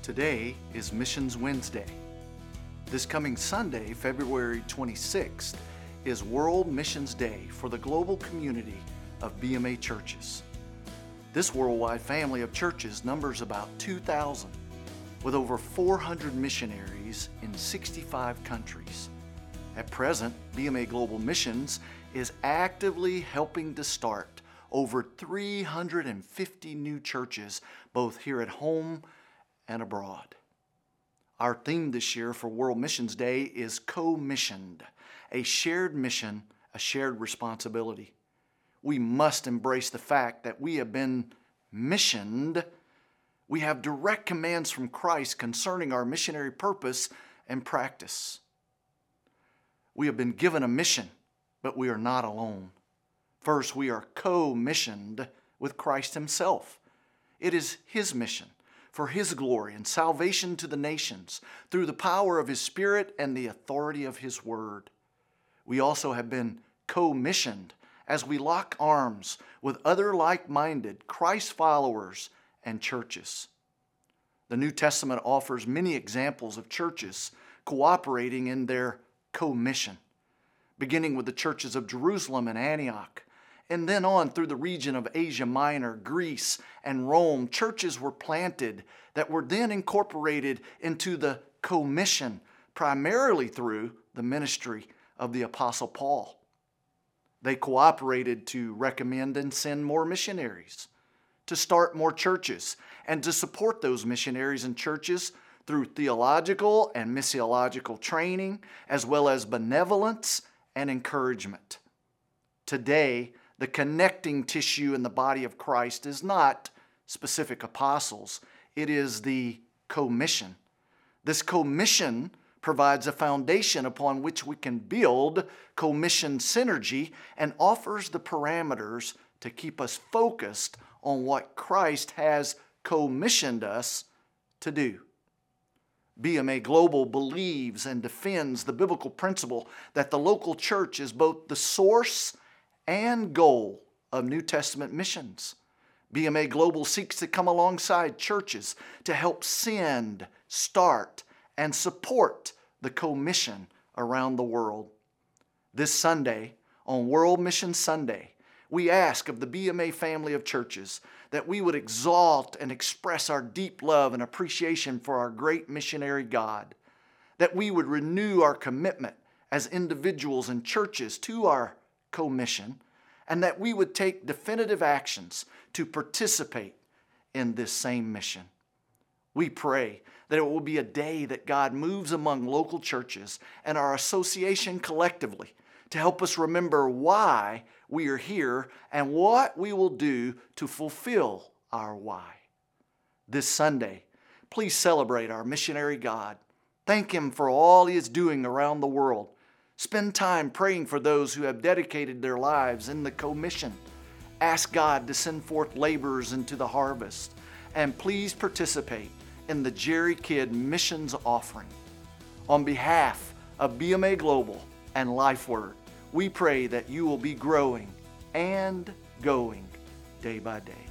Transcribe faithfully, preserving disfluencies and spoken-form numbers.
Today is Missions Wednesday. This coming Sunday, February twenty-sixth, is World Missions Day for the global community of B M A churches. This worldwide family of churches numbers about two thousand, with over four hundred missionaries in sixty-five countries. At present, B M A Global Missions is actively helping to start over three hundred fifty new churches, both here at home and abroad. Our theme this year for World Missions Day is co-missioned, a shared mission, a shared responsibility. We must embrace the fact that we have been missioned. We have direct commands from Christ concerning our missionary purpose and practice. We have been given a mission, but we are not alone. First, we are co-missioned with Christ Himself. It is His mission for His glory and salvation to the nations through the power of His Spirit and the authority of His Word. We also have been co-missioned as we lock arms with other like-minded Christ followers and churches. The New Testament offers many examples of churches cooperating in their co-mission, beginning with the churches of Jerusalem and Antioch, and then on through the region of Asia Minor, Greece, and Rome. Churches were planted that were then incorporated into the co-mission, primarily through the ministry of the Apostle Paul. They cooperated to recommend and send more missionaries, to start more churches, and to support those missionaries and churches through theological and missiological training, as well as benevolence and encouragement. Today, the connecting tissue in the body of Christ is not specific apostles. It is the co-mission. This co-mission provides a foundation upon which we can build co-mission synergy and offers the parameters to keep us focused on what Christ has co-missioned us to do. B M A Global believes and defends the biblical principle that the local church is both the source and goal of New Testament missions. B M A Global seeks to come alongside churches to help send, start, and support the co-mission around the world. This Sunday, on World Mission Sunday, we ask of the B M A family of churches that we would exalt and express our deep love and appreciation for our great missionary God, that we would renew our commitment as individuals and churches to our co-mission, and that we would take definitive actions to participate in this same mission. We pray that it will be a day that God moves among local churches and our association collectively to help us remember why we are here and what we will do to fulfill our why. This Sunday, please celebrate our missionary God. Thank Him for all He is doing around the world. Spend time praying for those who have dedicated their lives in the co-mission. Ask God to send forth laborers into the harvest. And please participate in the Jerry Kidd Missions Offering. On behalf of B M A Global and LifeWord, we pray that you will be growing and going day by day.